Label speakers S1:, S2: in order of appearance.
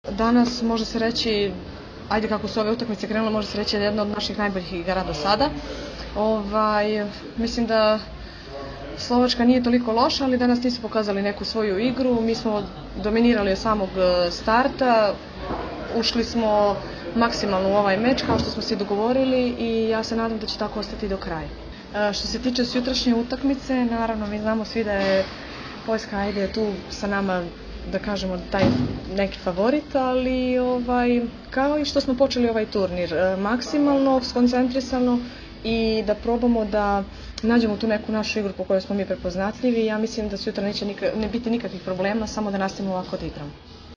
S1: Danas može se reći, ajde kako su ove utakmice krenule, može se reći da je jedna od naših najboljih igara do sada. Mislim da Slovačka nije toliko loša, ali danas nisu pokazali neku svoju igru. Mi smo dominirali od samog starta, ušli smo maksimalno u ovaj meč kao što smo se i dogovorili i ja se nadam da će tako ostati do kraja. Što se tiče sutrašnje utakmice, naravno mi znamo svi da je Poljska ajde tu sa nama, da kažemo, taj neki favorit, ali kao i što smo počeli ovaj turnir, maksimalno, skoncentrisano i da probamo da nađemo tu neku našu igru po kojoj smo mi prepoznatljivi. Ja mislim da sutra neće biti nikakvih problema, samo da nastavimo ovako da igramo.